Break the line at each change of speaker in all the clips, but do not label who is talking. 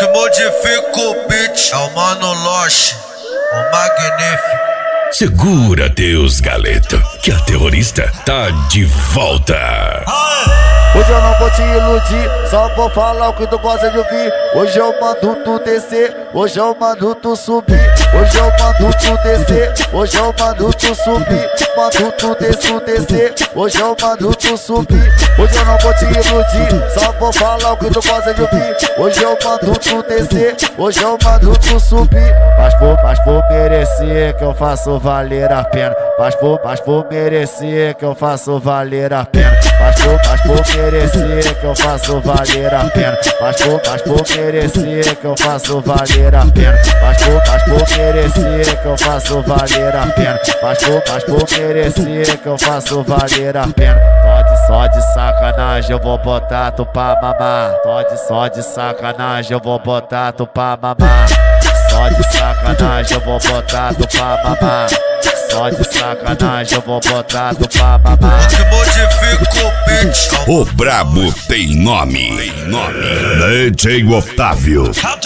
que modifica o beat é o Mano Loche, o magnífico.
Segura Deus, Galeto, que a terrorista tá de volta.
Hoje eu não vou te iludir, só vou falar o que tu gosta de ouvir. Hoje eu mando tu descer, hoje eu mando tu subir. Hoje eu mando tu descer, hoje eu mando tu subir. Mando tu descer, hoje eu mando tu subir. Hoje eu não vou te iludir, só vou falar o que tu gosta de ouvir. Hoje eu mando tu descer, hoje eu mando tu subir. Mas por merecer que eu faço valer a pena. Mas por merecer que eu faço valer a pena. Mas por merecer que eu faço valer a pena. Mas por merecer que eu faço valer a pena. Mas por merecer que eu faço valer a pena. Mas por merecer que eu faço valer a pena. Só de sacanagem eu vou botar tu pra mamar. Só de sacanagem eu vou botar tu pra mamar. Só de sacanagem eu vou botar tu pra mamar. Só de sacanagem eu vou botar tu pra mamar.
Que modifica o beat.
O brabo tem nome. DJ Otávio.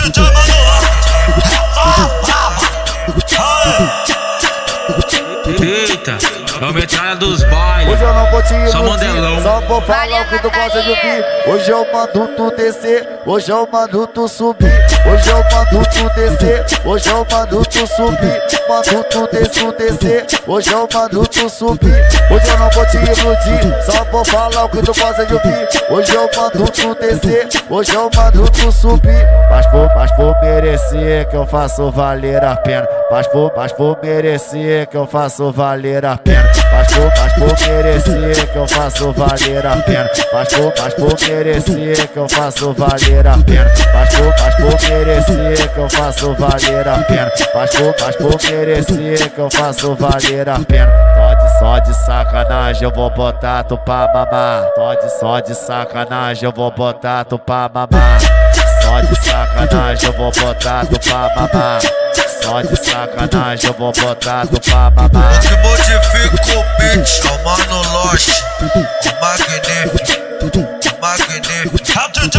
Eita, é o metralha dos bailes.
Hoje eu não vou te iludir,
só mandelão.
só vou falar o que tu gosta de ouvir. Hoje eu mando tu descer, hoje eu mando tu subir. Hoje eu mando tu descer, hoje eu mando tu subir. Mando tu descer, hoje eu mando tu subir. Hoje eu não vou te iludir, só vou falar o que tu gosta de ouvir. Hoje eu mando tu descer, hoje eu mando tu subir. Mas por merecer que eu faço valer a pena. Mas por merecer que eu faço valer a pena. Mas por merecer que eu faço valer a pena. Mas por merecer que eu faço valer a pena. Mas por merecer que eu faço valer a pena. Mas por merecer que eu faço valer a pena. Só de sacanagem eu vou botar tu pra mamar. Só de sacanagem eu vou botar tu pra mamar. Só de sacanagem eu vou botar tu pra mamar. Só de sacanagem eu vou botar tu pra mamar.
Que modifica o beat é o Mano Loche, o magnífico, o magnífico.